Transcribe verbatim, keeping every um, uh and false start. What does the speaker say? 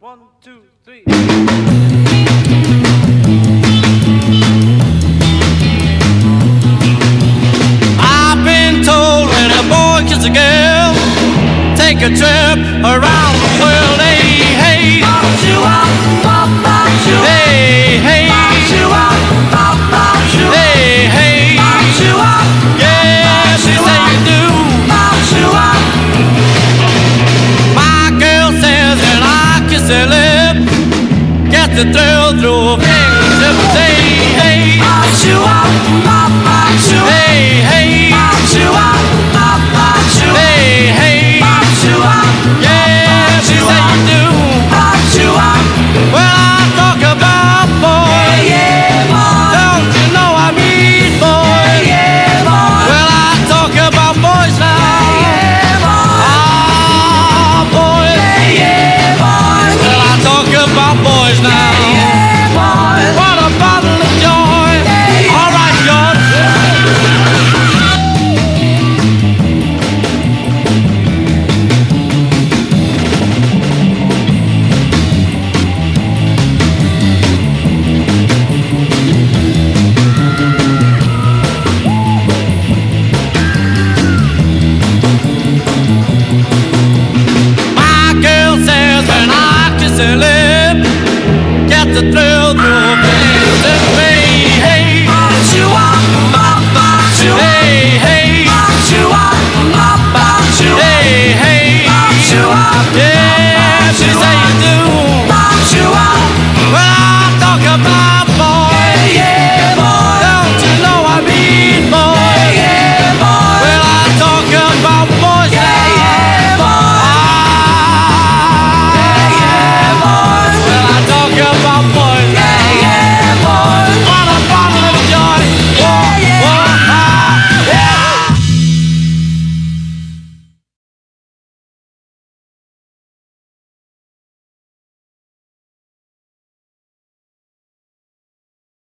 One, two, three. I've been told when a boy kisses a girl, take a trip around the world. Hey, hey, hey, hey, hey, hey, yes, they say you do. My girl says when I kiss her lip, get the thrill through her fingertips. Hey, hey, hey, hey.